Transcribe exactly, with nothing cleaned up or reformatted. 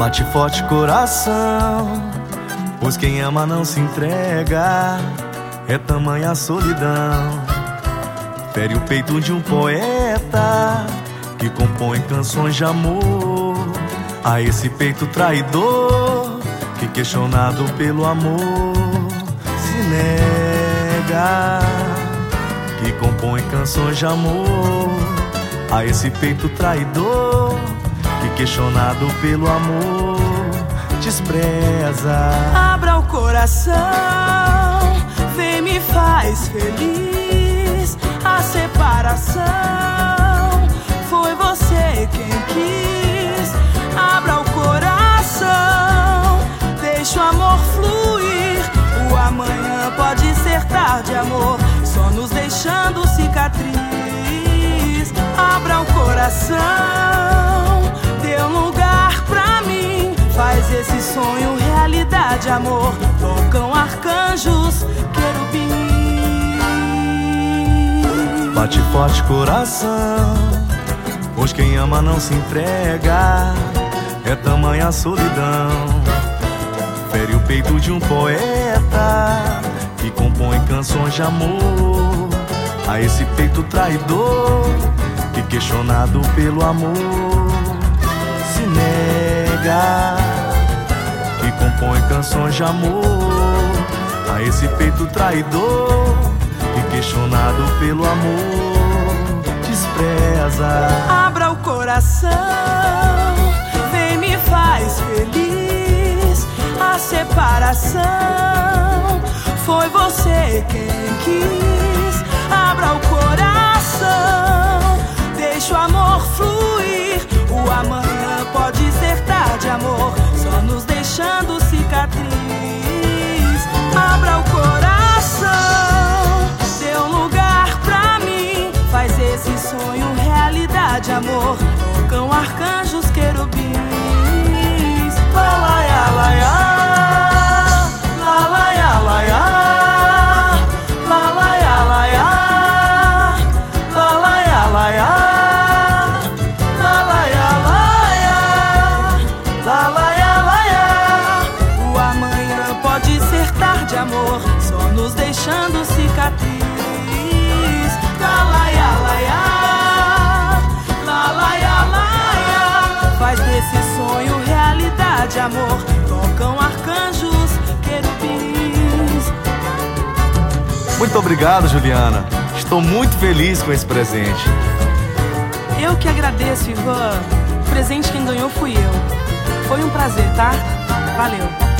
Bate forte coração, pois quem ama não se entrega, é tamanha a solidão. Fere o peito de um poeta que compõe canções de amor. A esse peito traidor que, questionado pelo amor, se nega. Que compõe canções de amor. A esse peito traidor que, questionado pelo amor, despreza. Abra o coração, vem, me faz feliz. A separação foi você quem quis. Abra o coração, deixa o amor fluir. O amanhã pode ser tarde, amor, só nos deixando cicatriz. Abra o coração, dê um lugar pra mim. Faz esse sonho realidade, amor. Tocam arcanjos, querubins. Bate forte coração, pois quem ama não se entrega, é tamanha a solidão. Fere o peito de um poeta que compõe canções de amor. A esse peito traidor que, questionado pelo amor, se nega. Que compõe canções de amor. A esse peito traidor que, questionado pelo amor, despreza. Abra o coração, vem, me faz feliz. A separação foi você quem quis. Abra o coração, deixa o amor fluir. O amanhã pode ser tarde, amor, só nos deixando cicatriz. Abra o coração, dê um lugar pra mim. Faz esse sonho realidade, amor. Tocam arcanjos, querubins. Lalaia, laia, lalaia, laia, lalaia, laia, lalaia, laia, lalaia, laia, lalaia, laia. O amanhã pode ser tarde, amor, só nos deixando cicatriz. Lalaia, laia, lalaia, laia. Faz desse sonho realidade, amor. Tocam arcanjos, querubins. Muito obrigado, Juliana. Estou muito feliz com esse presente. Eu que agradeço, Ivan. O presente quem ganhou fui eu. Foi um prazer, tá? Valeu.